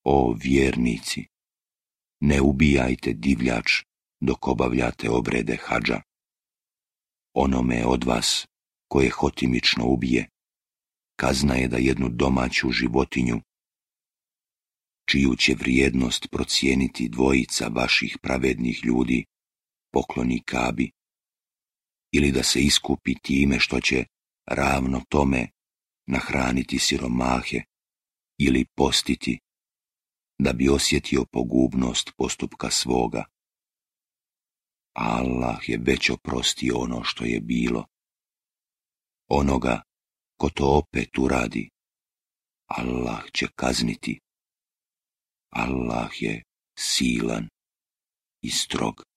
O vjernici, ne ubijajte divljač dok obavljate obrede hadža. Onome od vas koje hotimično ubije, kazna je da jednu domaću životinju, čiju će vrijednost procijeniti dvojica vaših pravednih ljudi, pokloni Kabi, ili da se iskupi time što će ravno tome nahraniti siromahe ili postiti, da bi osjetio pogubnost postupka svoga. Allah je već oprostio ono što je bilo. Onoga ko to opet uradi, Allah će kazniti. Allah je silan i strog.